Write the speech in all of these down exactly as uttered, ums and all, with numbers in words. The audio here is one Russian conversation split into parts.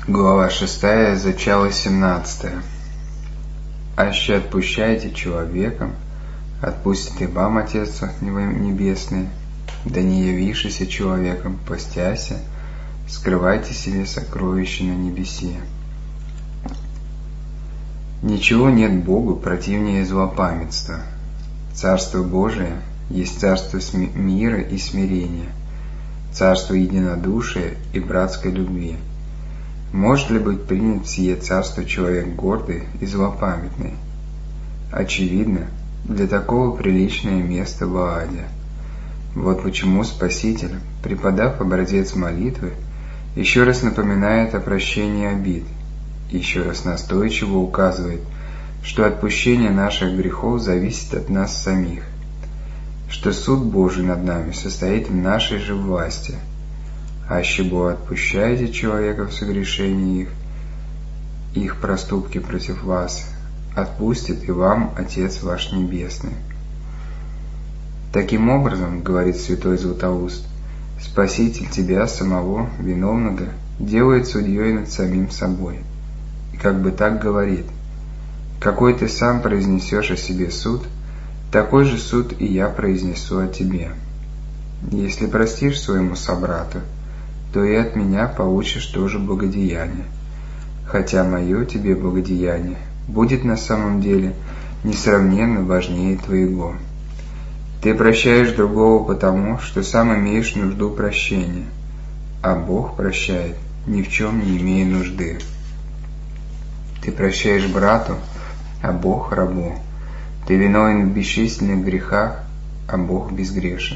Глава шестая, зачало семнадцатое. «Аще отпущайте человеком, отпустит и вам Отец Небесный, да не явившийся человеком, постяся, скрывайте себе сокровища на небесе». Ничего нет Богу противнее злопамятства. Царство Божие есть царство мира и смирения, царство единодушия и братской любви. Может ли быть принят в сие царство человек гордый и злопамятный? Очевидно, для такого приличное место в Ааде. Вот почему Спаситель, преподав образец молитвы, еще раз напоминает о прощении обид, еще раз настойчиво указывает, что отпущение наших грехов зависит от нас самих, что суд Божий над нами состоит в нашей же власти. «Аще бо отпущайте человеков согрешения их, их проступки против вас, отпустит и вам Отец ваш Небесный». Таким образом, говорит святой Златоуст, Спаситель тебя самого, виновного, делает судьей над самим собой, и как бы так говорит: «Какой ты сам произнесешь о себе суд, такой же суд и я произнесу о тебе. Если простишь своему собрату, то и от меня получишь тоже благодеяние, хотя мое тебе благодеяние будет на самом деле несравненно важнее твоего. Ты прощаешь другого потому, что сам имеешь нужду прощения, а Бог прощает, ни в чем не имея нужды. Ты прощаешь брату, а Бог рабу. Ты виновен в бесчисленных грехах, а Бог безгрешен.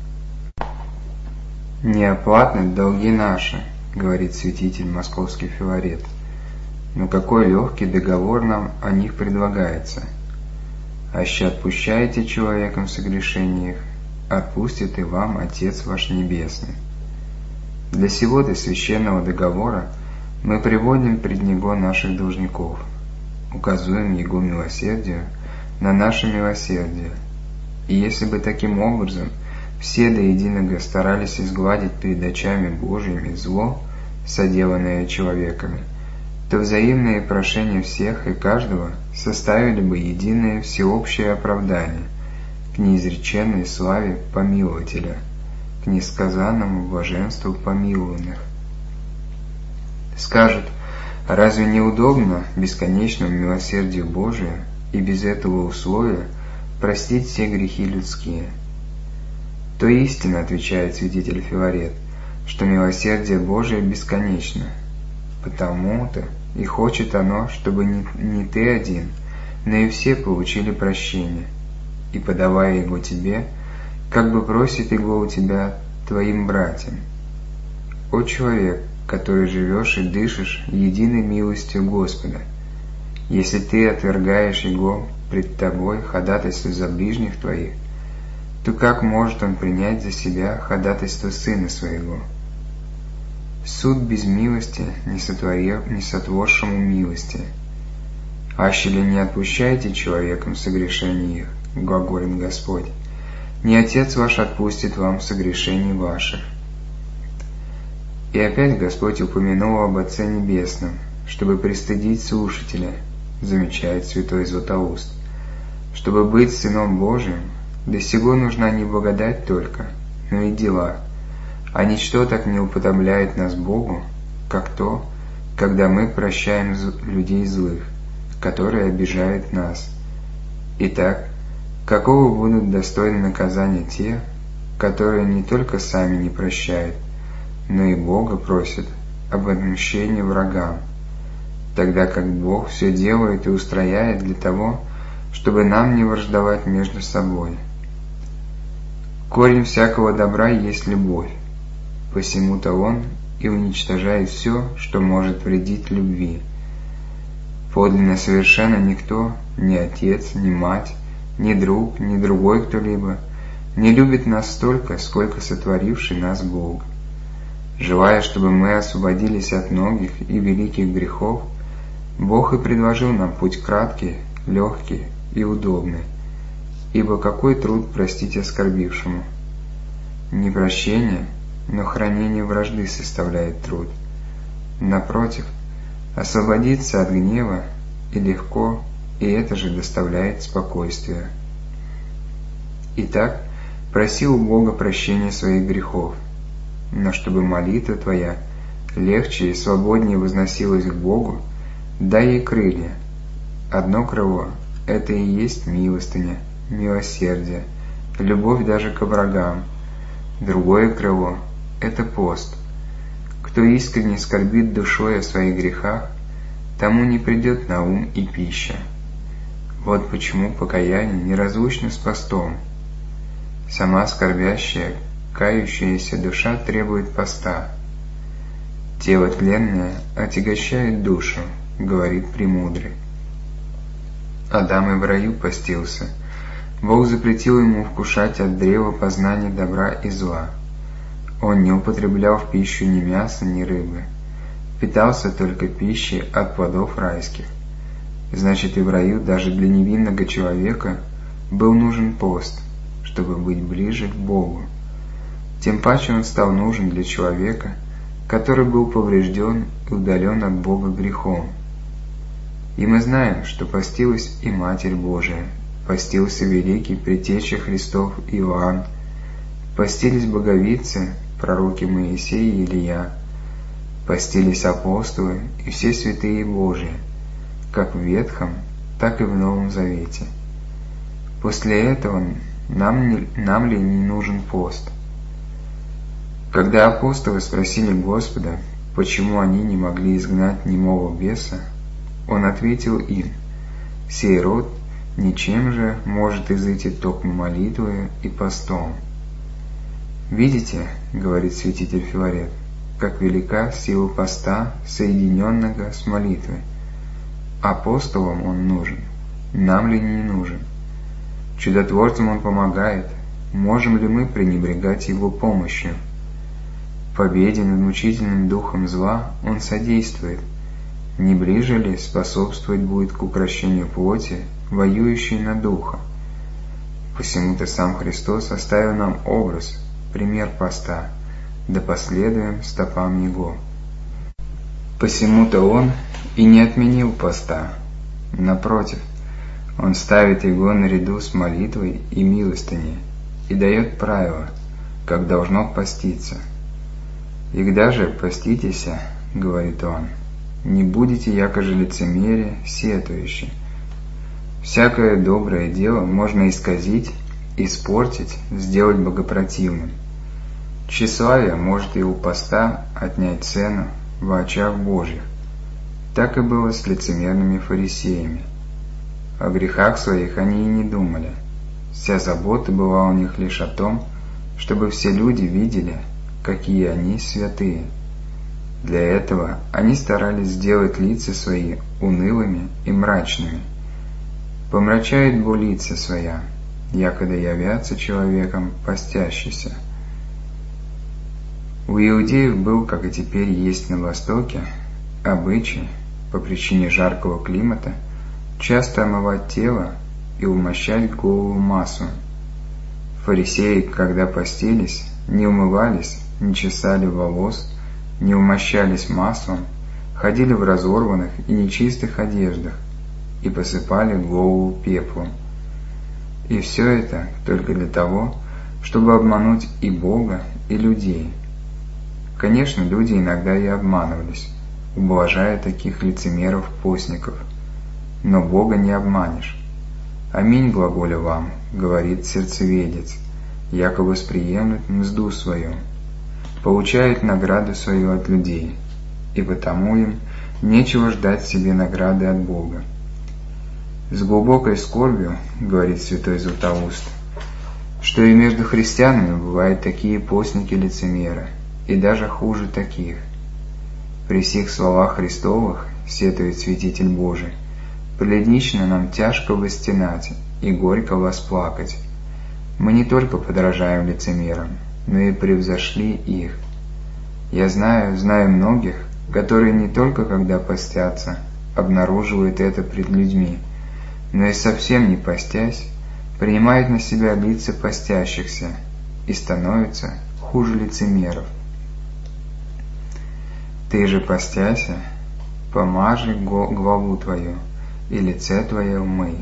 «Неоплатны долги наши», — говорит святитель Московский Филарет. Но какой легкий договор нам о них предлагается. «Аще отпущаете человеком согрешения их, отпустит и вам Отец ваш Небесный». Для сего-то священного договора мы приводим пред Него наших должников, указуем Его милосердию на наше милосердие. И если бы таким образом все до единого старались изгладить перед очами Божьими зло, соделанное человеками, то взаимные прошения всех и каждого составили бы единое всеобщее оправдание к неизреченной славе помилователя, к несказанному блаженству помилованных. Скажут: разве неудобно бесконечному милосердию Божию и без этого условия простить все грехи людские? То истинно, отвечает святитель Филарет, что милосердие Божие бесконечно, потому-то и хочет оно, чтобы не, не ты один, но и все получили прощение, и, подавая его тебе, как бы просит его у тебя твоим братьям. О человек, который живешь и дышишь единой милостью Господа, если ты отвергаешь его пред тобой ходатайство за ближних твоих, то как может он принять за себя ходатайство Сына Своего? Суд без милости, не, сотворив, не сотворшему милости. «Аще ли не отпущайте человеком согрешения их, глаголит Господь, не Отец ваш отпустит вам согрешений ваших». И опять Господь упомянул об Отце Небесном, чтобы пристыдить слушателя, замечает святой Златоуст. Чтобы быть Сыном Божиим, для сего нужна не благодать только, но и дела, а ничто так не уподобляет нас Богу, как то, когда мы прощаем людей злых, которые обижают нас. Итак, какого будут достойны наказания те, которые не только сами не прощают, но и Бога просят об отмщении врагам, тогда как Бог все делает и устрояет для того, чтобы нам не враждовать между собой. Корень всякого добра есть любовь, посему-то Он и уничтожает все, что может вредить любви. Подлинно совершенно никто, ни отец, ни мать, ни друг, ни другой кто-либо, не любит нас столько, сколько сотворивший нас Бог. Желая, чтобы мы освободились от многих и великих грехов, Бог и предложил нам путь краткий, легкий и удобный. Ибо какой труд простить оскорбившему? Не прощение, но хранение вражды составляет труд. Напротив, освободиться от гнева и легко, и это же доставляет спокойствие. Итак, проси у Бога прощения своих грехов, но чтобы молитва твоя легче и свободнее возносилась к Богу, дай ей крылья. Одно крыло – это и есть милостыня, милосердие, любовь даже к врагам. Другое крыло – это пост. Кто искренне скорбит душой о своих грехах, тому не придет на ум и пища. Вот почему покаяние неразлучно с постом. Сама скорбящая, кающаяся душа требует поста. Тело тленное отягощает душу, говорит премудрый. Адам и в раю постился. Бог запретил ему вкушать от древа познания добра и зла. Он не употреблял в пищу ни мяса, ни рыбы. Питался только пищей от плодов райских. Значит, и в раю даже для невинного человека был нужен пост, чтобы быть ближе к Богу. Тем паче он стал нужен для человека, который был поврежден и удален от Бога грехом. И мы знаем, что постилась и Матерь Божия, постился великий предтеча Христов Иоанн, постились боговицы, пророки Моисей и Илия, постились апостолы и все святые Божии, как в Ветхом, так и в Новом Завете. После этого нам, не, нам ли не нужен пост? Когда апостолы спросили Господа, почему они не могли изгнать немого беса, Он ответил им: «Сей род ничем же может изыти только молитвою и постом». «Видите, — говорит святитель Филарет, — как велика сила поста, соединенного с молитвой. Апостолам он нужен, нам ли не нужен? Чудотворцам он помогает, можем ли мы пренебрегать его помощью? Победе над мучительным духом зла он содействует, не ближе ли способствовать будет к укрощению плоти, воюющей на духа? Посему-то сам Христос оставил нам образ, пример поста, да последуем стопам Его. Посему-то Он и не отменил поста. Напротив, Он ставит его наряду с молитвой и милостыней и дает правила, как должно поститься. «Игда же поститеся, — говорит Он, — не будете якоже лицемерие, сетующие. Всякое доброе дело можно исказить, испортить, сделать богопротивным. Тщеславие может и у поста отнять цену в очах Божьих. Так и было с лицемерными фарисеями. О грехах своих они и не думали. Вся забота была у них лишь о том, чтобы все люди видели, какие они святые. Для этого они старались сделать лица свои унылыми и мрачными. Помрачает Бо лица своя, якогда явятся человеком постящийся». У иудеев был, как и теперь есть на Востоке, обычай, по причине жаркого климата, часто омывать тело и умощать голову маслом. Фарисеи, когда постились, не умывались, не чесали волос, не умощались маслом, ходили в разорванных и нечистых одеждах и посыпали голову пеплом. И все это только для того, чтобы обмануть и Бога, и людей. Конечно, люди иногда и обманывались, ублажая таких лицемеров-постников, но Бога не обманешь. «Аминь, глаголя вам, — говорит сердцеведец, — яко восприемлет мзду свою, получает награду свою от людей, и потому им нечего ждать себе награды от Бога». С глубокой скорбью, говорит святой Златоуст, что и между христианами бывают такие постники-лицемеры, и даже хуже таких. При сих словах Христовых, сетует святитель Божий, прилично нам тяжко востенать и горько восплакать. Мы не только подражаем лицемерам, но и превзошли их. Я знаю, знаю многих, которые не только когда постятся, обнаруживают это пред людьми, но и совсем не постясь, принимают на себя лица постящихся и становятся хуже лицемеров. Ты же постяся, помажи главу твою, и лице твое умой.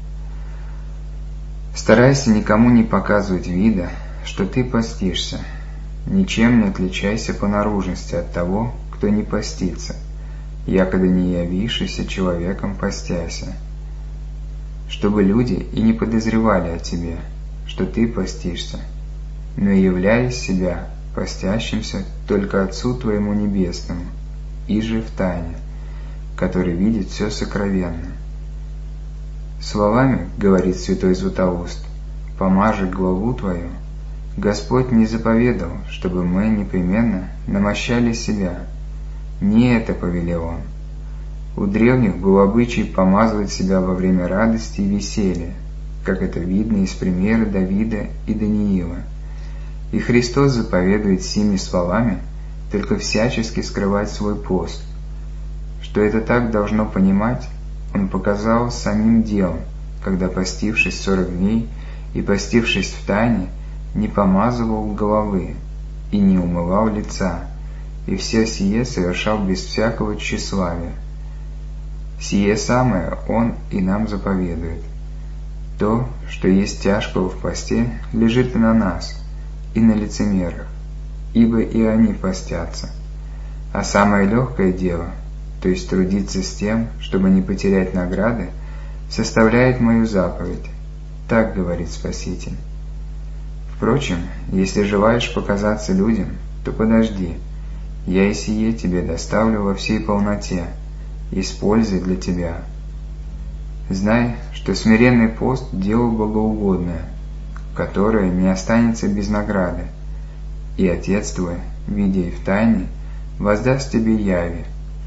Старайся никому не показывать вида, что ты постишься. Ничем не отличайся по наружности от того, кто не постится, якобы не явившийся человеком постяся, чтобы люди и не подозревали о тебе, что ты постишься, но являй себя постящимся только Отцу твоему Небесному, и же в тайне, который видит все сокровенно. Словами, говорит святой Златоуст, помажи главу твою, Господь не заповедал, чтобы мы непременно намощали себя. Не это повелел Он. У древних был обычай помазывать себя во время радости и веселья, как это видно из примера Давида и Даниила. И Христос заповедует сими словами только всячески скрывать свой пост. Что это так должно понимать, Он показал самим делом, когда, постившись сорок дней и постившись в тайне, не помазывал головы и не умывал лица, и все сие совершал без всякого тщеславия. Сие самое Он и нам заповедует. То, что есть тяжкого в посте, лежит и на нас, и на лицемерах, ибо и они постятся. А самое легкое дело, то есть трудиться с тем, чтобы не потерять награды, составляет мою заповедь. Так говорит Спаситель. Впрочем, если желаешь показаться людям, то подожди, я и сие тебе доставлю во всей полноте, используй для тебя. Знай, что смиренный пост – дело богоугодное, которое не останется без награды, и Отец твой, видя и в тайне, воздаст тебе яви.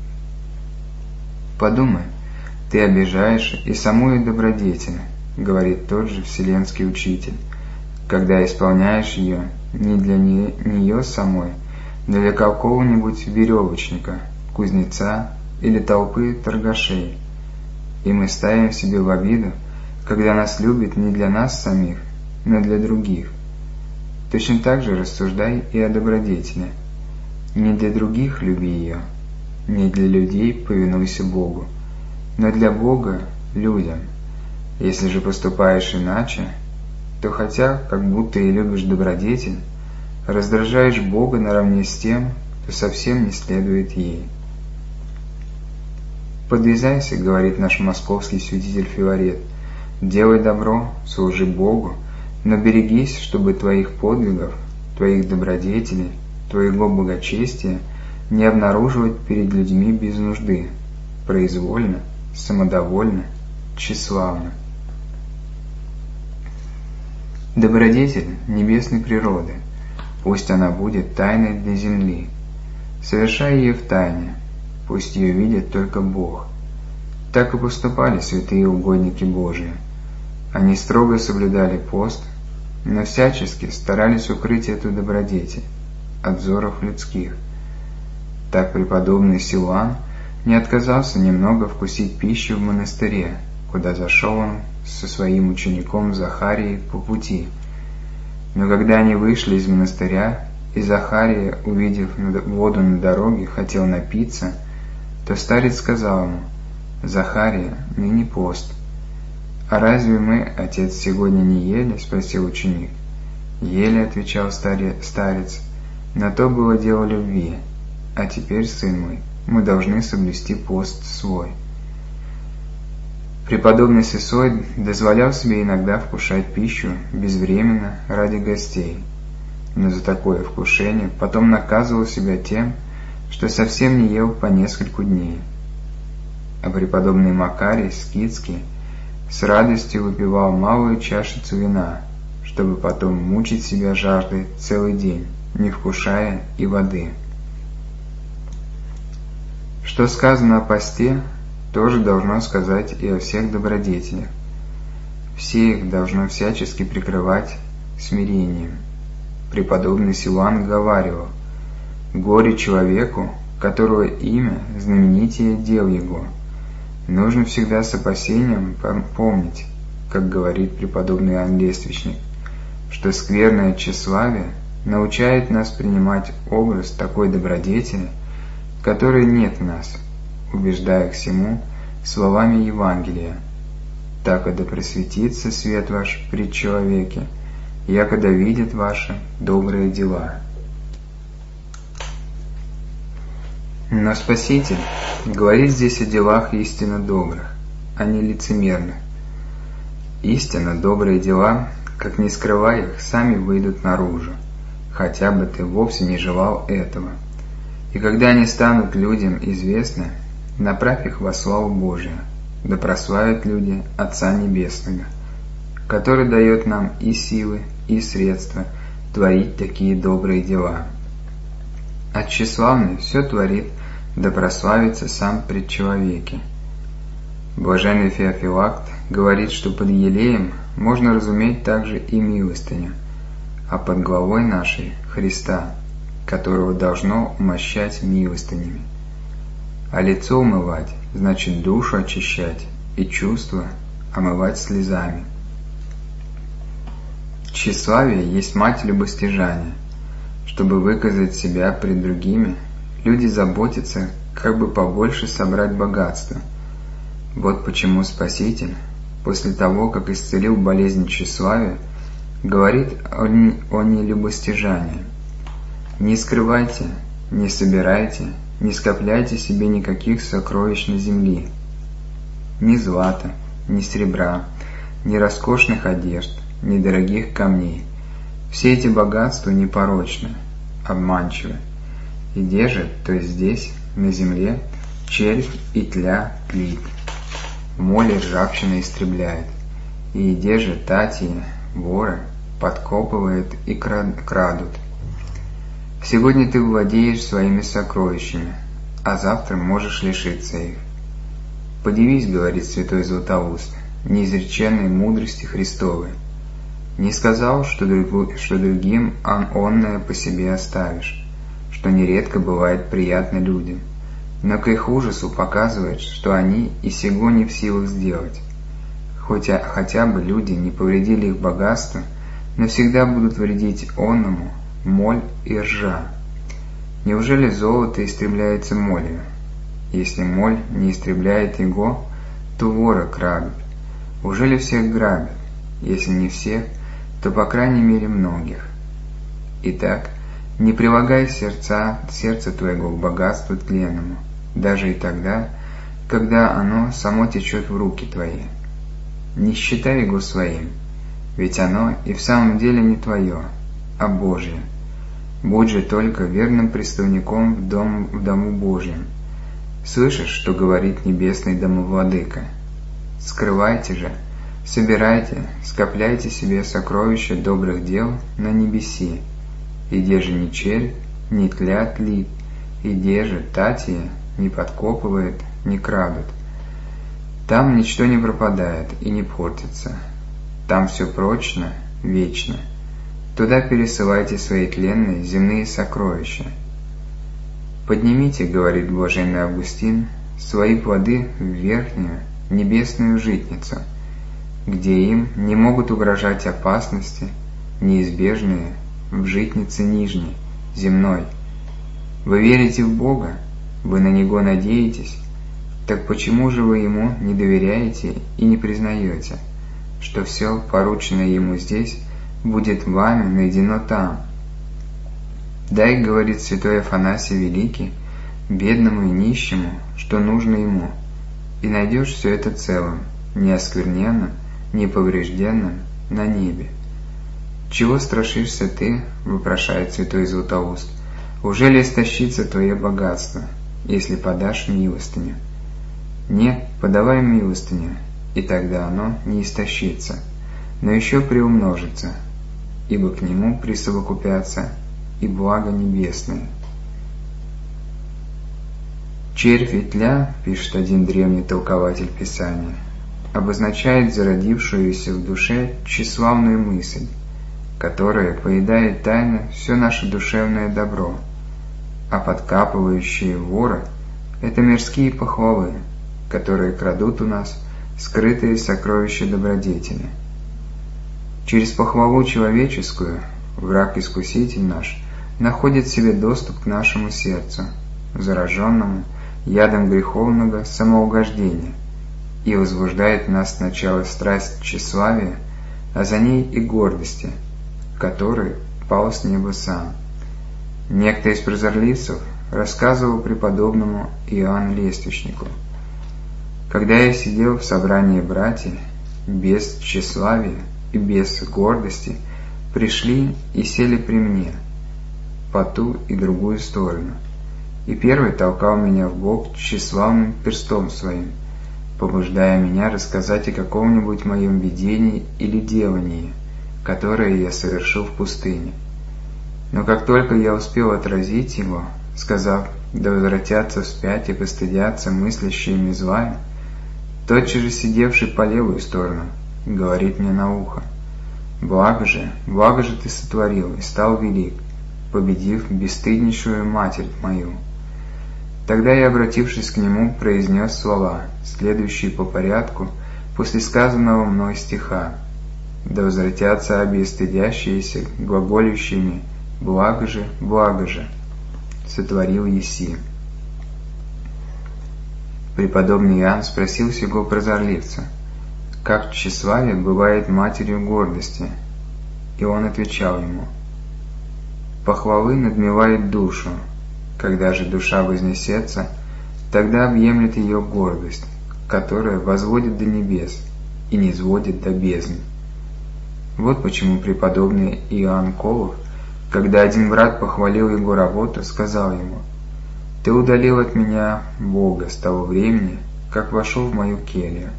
Подумай, ты обижаешь и самую добродетель, говорит тот же Вселенский Учитель, когда исполняешь ее не для не, нее самой, но для какого-нибудь веревочника, кузнеца или толпы торгашей. И мы ставим себе в обиду, когда нас любят не для нас самих, но для других. Точно так же рассуждай и о добродетели. Не для других люби ее, не для людей повинуйся Богу, но для Бога людям. Если же поступаешь иначе, то хотя как будто и любишь добродетель, раздражаешь Бога наравне с тем, кто совсем не следует ей. «Подвязайся, — говорит наш московский святитель Филарет, — делай добро, служи Богу, но берегись, чтобы твоих подвигов, твоих добродетелей, твоего благочестия не обнаруживать перед людьми без нужды, произвольно, самодовольно, тщеславно». Добродетель небесной природы, пусть она будет тайной для земли. Совершай ее в тайне, пусть ее видит только Бог. Так и поступали святые угодники Божии. Они строго соблюдали пост, но всячески старались укрыть эту добродетель от взоров людских. Так преподобный Силуан не отказался немного вкусить пищу в монастыре, куда зашел он со своим учеником Захарией по пути. Но когда они вышли из монастыря, и Захария, увидев воду на дороге, хотел напиться, то старец сказал ему: «Захария, ныне пост». «А разве мы, отец, сегодня не ели?» – спросил ученик. «Ели», – отвечал старец, – «но то было дело любви, а теперь, сын мой, мы должны соблюсти пост свой». Преподобный Сысой дозволял себе иногда вкушать пищу безвременно ради гостей, но за такое вкушение потом наказывал себя тем, что совсем не ел по нескольку дней. А преподобный Макарий Скитский с радостью выпивал малую чашицу вина, чтобы потом мучить себя жаждой целый день, не вкушая и воды. Что сказано о посте, тоже должно сказать и о всех добродетелях. Все их должно всячески прикрывать смирением. Преподобный Силуан говаривал: «Горе человеку, которого имя знаменитее дел его». Нужно всегда с опасением помнить, как говорит преподобный Иоанн Лествичник, что скверное тщеславие научает нас принимать образ такой добродетели, которой нет в нас, убеждая к всему словами Евангелия. Так да просветится свет ваш пред человеке, якогда видят ваши добрые дела». Но Спаситель говорит здесь о делах истинно добрых, а не лицемерных. Истинно добрые дела, как ни скрывай их, сами выйдут наружу, хотя бы ты вовсе не желал этого. И когда они станут людям известны, направь их во славу Божию, да прославят люди Отца Небесного, который дает нам и силы, и средства творить такие добрые дела. А тщеславный все творит, да прославится сам пред человеке. Блаженный Феофилакт говорит, что под елеем можно разуметь также и милостыню, а под главой нашей Христа, которого должно умощать милостынями. А лицо умывать значит душу очищать и чувства омывать слезами. Тщеславие есть мать любостяжания. Чтобы выказать себя пред другими, люди заботятся, как бы побольше собрать богатства. Вот почему Спаситель, после того, как исцелил болезнь тщеславия, говорит о, о нелюбостяжании. Не скрывайте, не собирайте, не скопляйте себе никаких сокровищ на земле, ни злата, ни серебра, ни роскошных одежд, ни дорогих камней. Все эти богатства непорочны, обманчивы, и держит, то есть здесь, на земле, червь и тля тлит, моль и ржавчина истребляет, и держит татьи, воры, подкопывает и крадут. Сегодня ты владеешь своими сокровищами, а завтра можешь лишиться их. Подивись, говорит святой Златоуст, неизреченной мудрости Христовой. Не сказал, что, друг, что другим онное по себе оставишь, что нередко бывает приятно людям, но к их ужасу показывает, что они и сего не в силах сделать. Хотя хотя бы люди не повредили их богатство, но всегда будут вредить онному моль и ржа. Неужели золото истребляется молью? Если моль не истребляет его, то вора крадут. Ужели всех грабят? Если не всех, то по крайней мере многих. Итак, не прилагай сердца, сердце твоего к богатству тленному, даже и тогда, когда оно само течет в руки твои. Не считай его своим, ведь оно и в самом деле не твое, а Божие. Будь же только верным представником в, дом, в дому Божьем. Слышишь, что говорит небесный домовладыка? Скрывайте же, собирайте, скопляйте себе сокровища добрых дел на небеси, и где же ни червь, ни тля тлит, и где же татьи не подкопывает, не крадут. Там ничто не пропадает и не портится. Там все прочно, вечно. Туда пересылайте свои тленные земные сокровища. Поднимите, говорит блаженный Августин, свои плоды в верхнюю, небесную житницу, где им не могут угрожать опасности, неизбежные в житнице нижней, земной. Вы верите в Бога, вы на Него надеетесь, так почему же вы Ему не доверяете и не признаете, что все, порученное Ему здесь, будет вами найдено там? Дай, говорит святой Афанасий Великий, бедному и нищему, что нужно ему, и найдешь все это целым, неоскверненным, неповрежденным на небе. Чего страшишься ты, вопрошает святой Златоуст, ужели истощится твое богатство, если подашь милостыню? Нет, подавай милостыню, и тогда оно не истощится, но еще приумножится, ибо к нему присовокупятся и благо небесные. Червь и тля, пишет один древний толкователь Писания, обозначает зародившуюся в душе тщеславную мысль, которая поедает тайно все наше душевное добро, а подкапывающие воры – это мирские похвалы, которые крадут у нас скрытые сокровища добродетели. Через похвалу человеческую враг-искуситель наш находит себе доступ к нашему сердцу зараженному ядом греховного самоугождения, и возбуждает в нас сначала страсть тщеславия, а за ней и гордости, который пал с неба сам. Некто из прозорливцев рассказывал преподобному Иоанну Лествичнику: «Когда я сидел в собрании братьев, без тщеславия и без гордости пришли и сели при мне по ту и другую сторону, и первый толкал меня в бок тщеславным перстом своим, побуждая меня рассказать о каком-нибудь моем видении или делании, которое я совершил в пустыне. Но как только я успел отразить его, сказав: да возвратятся вспять и постыдятся мыслящими злами, тотчас же сидевший по левую сторону говорит мне на ухо: благо же, благо же ты сотворил и стал велик, победив бесстыднейшую матерь мою. Тогда я, обратившись к нему, произнес слова, следующие по порядку после сказанного мной стиха: да возвратятся обе стыдящиеся, глаголющими: благо же, благо же сотворил еси. Преподобный Иоанн спросил сего прозорливца: как тщеславие бывает матерью гордости? И он отвечал ему: похвалы надмевает душу, когда же душа вознесется, тогда объемлет ее гордость, которая возводит до небес и низводит до бездны. Вот почему преподобный Иоанн Колов, когда один брат похвалил его работу, сказал ему: «Ты удалил от меня Бога с того времени, как вошел в мою келью».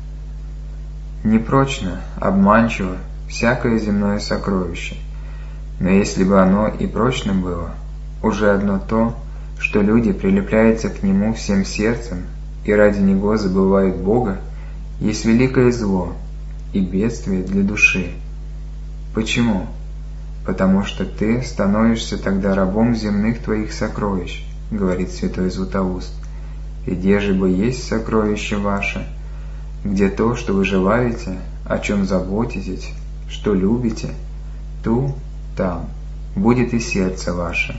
Непрочно, обманчиво всякое земное сокровище, но если бы оно и прочно было, уже одно то, что люди прилепляются к нему всем сердцем и ради него забывают Бога, есть великое зло и бедствие для души. Почему? Потому что ты становишься тогда рабом земных твоих сокровищ, говорит святой Златоуст. И где же бы есть сокровище ваше, где то, что вы желаете, о чем заботитесь, что любите, ту, там будет и сердце ваше.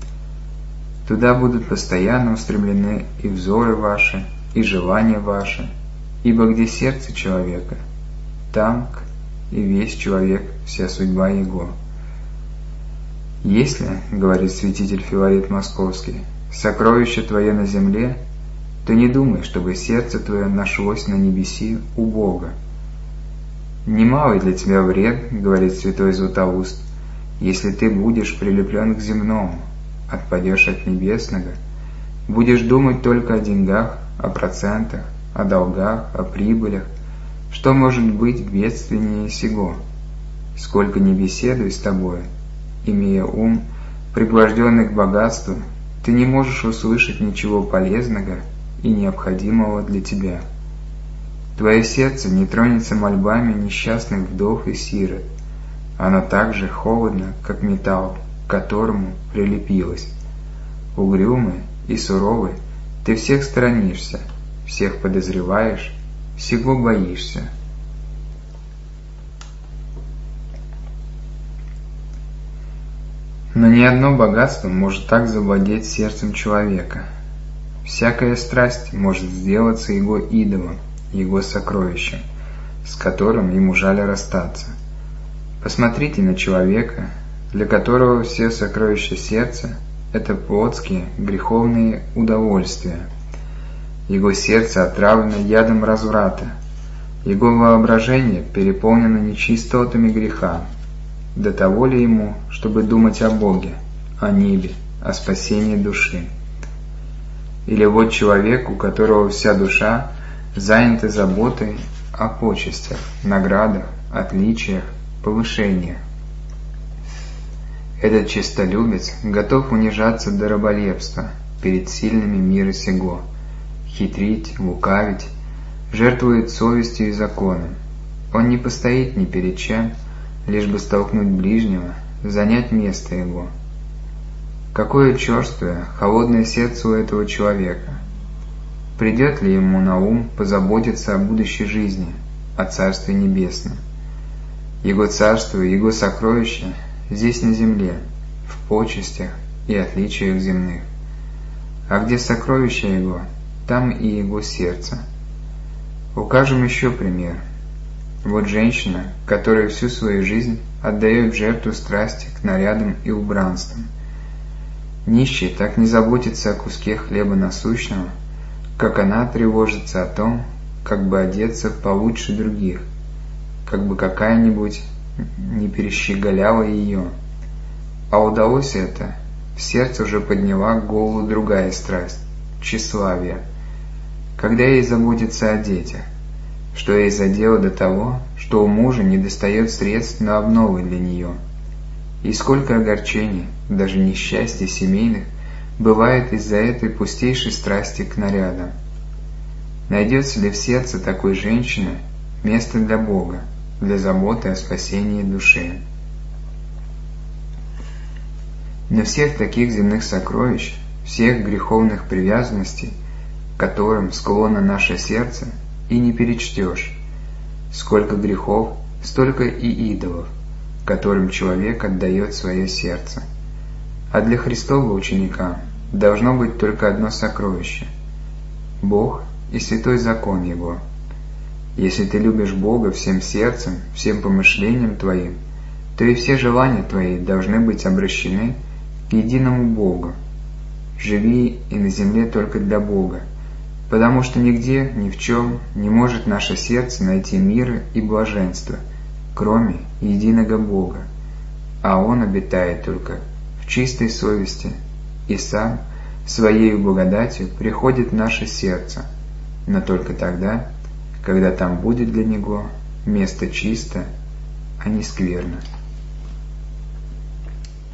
Туда будут постоянно устремлены и взоры ваши, и желания ваши, ибо где сердце человека, там и весь человек, вся судьба его. Если, говорит святитель Филарет Московский, сокровище твое на земле, то не думай, чтобы сердце твое нашлось на небеси у Бога. Немалый для тебя вред, говорит святой Златоуст, если ты будешь прилеплен к земному, отпадешь от небесного, будешь думать только о деньгах, о процентах, о долгах, о прибылях. Что может быть бедственнее сего? Сколько ни беседуй с тобой, имея ум, пригвожденный к богатству, ты не можешь услышать ничего полезного и необходимого для тебя. Твое сердце не тронется мольбами несчастных вдов и сирот. Оно так же холодно, как металл, к которому прилепилось. Угрюмый и суровый, ты всех сторонишься, всех подозреваешь, всего боишься. Но ни одно богатство может так завладеть сердцем человека. Всякая страсть может сделаться его идолом, его сокровищем, с которым ему жаль расстаться. Посмотрите на человека, для которого все сокровища сердца – это плотские, греховные удовольствия. Его сердце отравлено ядом разврата, его воображение переполнено нечистотами греха. До того ли ему, чтобы думать о Боге, о небе, о спасении души? Или вот человек, у которого вся душа занята заботой о почестях, наградах, отличиях, повышениях. Этот честолюбец готов унижаться до раболепства перед сильными мира сего, хитрить, лукавить, жертвует совестью и законом. Он не постоит ни перед чем, лишь бы столкнуть ближнего, занять место его. Какое черствое, холодное сердце у этого человека! Придет ли ему на ум позаботиться о будущей жизни, о Царстве Небесном? Его царство и его сокровища здесь на земле, в почестях и отличиях земных. а где сокровища Его, там и Его сердце. Укажем еще пример. Вот женщина, которая всю свою жизнь отдает в жертву страсти к нарядам и убранствам. Нищий так не заботится о куске хлеба насущного, как она тревожится о том, как бы одеться получше других, как бы какая-нибудь не перещеголяла ее. А удалось это, в сердце уже подняла голову другая страсть – тщеславие, когда ей заботится о детях, что ей задело до того, что у мужа недостает средств на обновы для нее. И сколько огорчений, даже несчастий семейных, бывает из-за этой пустейшей страсти к нарядам. Найдется ли в сердце такой женщины место для Бога, для заботы о спасении души? Но всех таких земных сокровищ, всех греховных привязанностей, к которым склонно наше сердце, и не перечтешь. Сколько грехов, столько и идолов, которым человек отдает свое сердце. А для Христова ученика должно быть только одно сокровище – Бог и святой закон Его. Если ты любишь Бога всем сердцем, всем помышлением твоим, то и все желания твои должны быть обращены к единому Богу. Живи и на земле только для Бога, потому что нигде, ни в чем не может наше сердце найти мира и блаженства, кроме единого Бога, а Он обитает только в чистой совести и Сам Своей благодатью приходит в наше сердце, но только тогда, когда там будет для Него место чисто, а не скверно.